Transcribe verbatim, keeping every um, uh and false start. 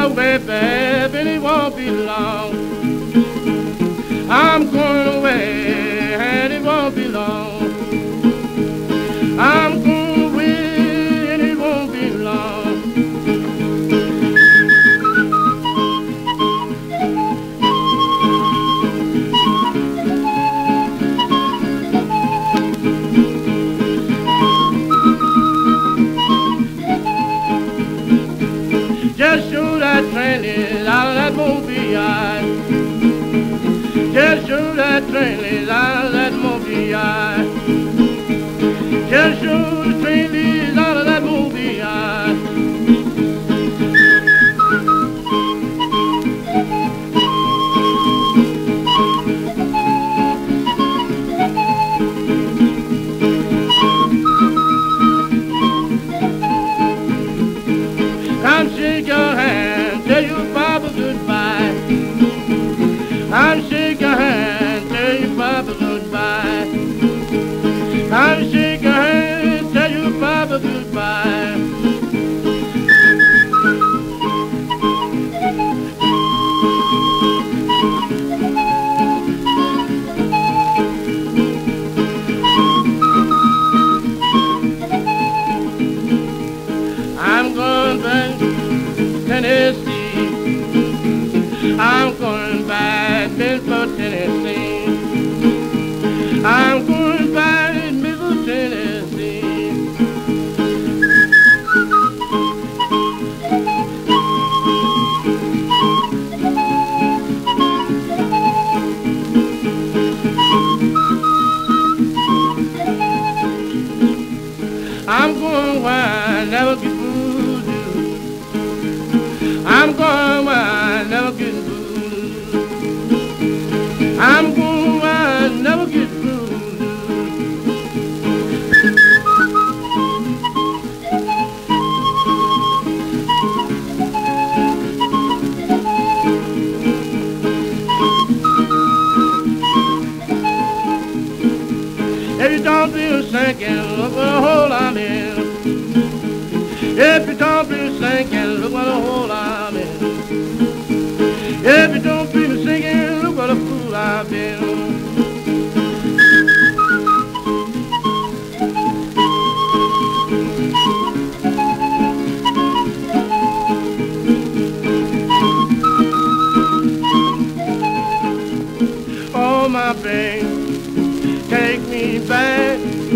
away, babe, and it won't be long. I'm going away, and it won't be long. I'm going away, and it won't be long. Just show that train is out of that movie yard. Just show that train is out of that movie yard. Just show the train is out of that movie yard. Come shake your hand, tell your papa goodbye. Come shake your hand, tell your papa goodbye. Come shake your hand, tell your papa goodbye. I'm going back to Tennessee. I'm going back to Memphis, Tennessee. I'm going back to Memphis, Tennessee. I'm going where I never get fooled. I'm going where I never get fooled. I'm going where I never get fooled. If you don't feel sinking, look what a hole I'm in. If you don't feel sinking, look what a hole I'm in. If you don't feel sinking, look what a fool I've been. Oh, my babe, take me back